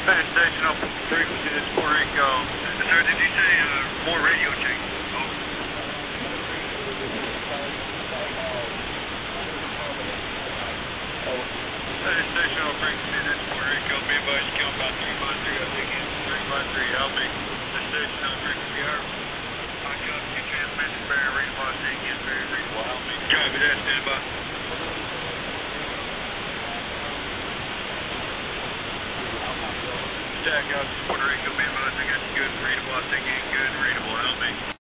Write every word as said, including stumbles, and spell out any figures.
Hey, station up frequency, this is Puerto Rico. Sir, did you say uh, more radio change? Oh. Hey, station up frequency, this is Puerto Rico. Be advised, count about three five three, I think it's three five three, help me. This station up frequency, I got two transmission, very readable, I think it's very readable, help me. Copy that, stand by. Jack out to Puerto Rico, be advised, I got you good and readable, I think it's good and readable, help me.